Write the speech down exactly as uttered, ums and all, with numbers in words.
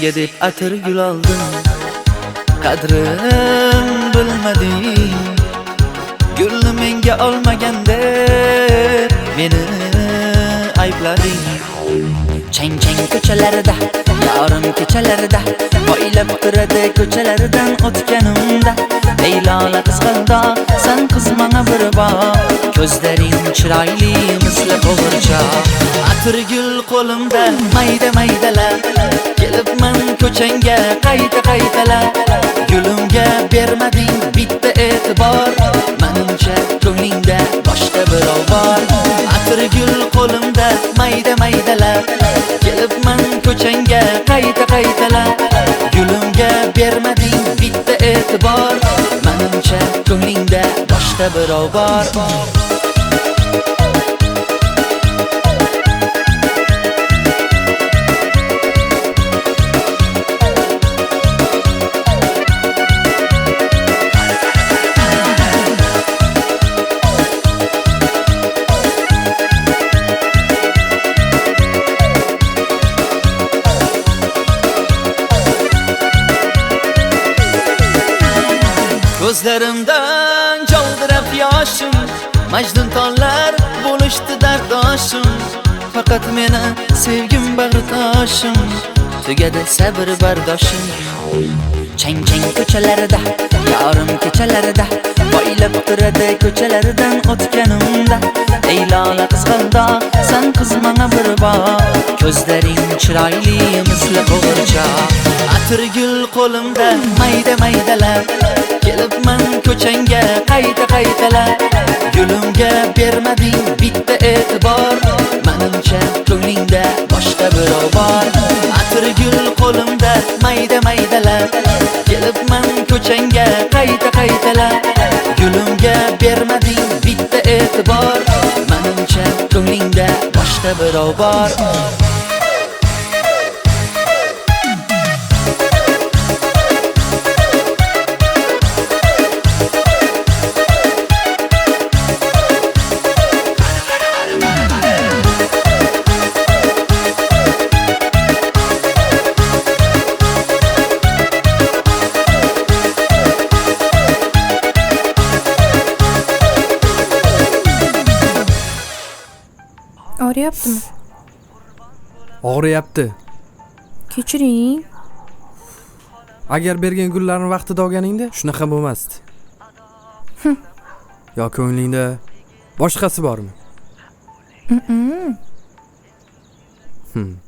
senga deb atir gul oldim, qadrin bilmading. Gulni menga olmaganda meni ayblading. Chang chang ko'chalarida, yorim kechalarida, poylab turadi ko'chalaridan o'tganimda. Ey lola qizg'alda, sen qizmana bir bor, ko'zlaring chiroyli misli qo'g'ircha. Atir gul qo'limda mayda maydalar, kelibman ko'changga qayta qaytalar. Gulimga bermading bitta e'tibor, menimcha ko'nglingda boshqa birov bor. Atir gul qo'limda mayda maydalar, kelibman ko'changga qayta qaytalar. Gulimga bermading bitta e'tibor, menimcha ko'nglingda boshqa birov bor. Ko'zlarimdan jovdirab yoshim, Majnun tonlar bo'lishdi dardoshim. Faqat meni sevgim bag'ritoshim, tugadi sabr bardoshim. Chang chang ko'chalarida, yorim kechalarida, poylab turadi ko'chalaridan o'tganimda. Ey lola qizg'alda, sen qizmana bir bor, ko'zlaring chiroyli misli qo'g'ircha. Atir gul qo'limda mayda maydalar, kelibman ko'changga qayta qaytalar. Gulimga bermading bitta e'tibor, menimcha ko'nglingda boshqa birov bor. Atir gul qo'limda mayda maydalar, kelibman ko'changga qayta qaytalar. Gulimga bermading bitta e'tibor, menimcha ko'nglingda boshqa birov bor. Ağrıyaptimi? Og'riyapti. Kechiring. Agar bergan gullarni vaqtida olganingda shunaqa bo'lmasdi. Yo ko'nglingda boshqasi bormi? Mm-mm. Hmm.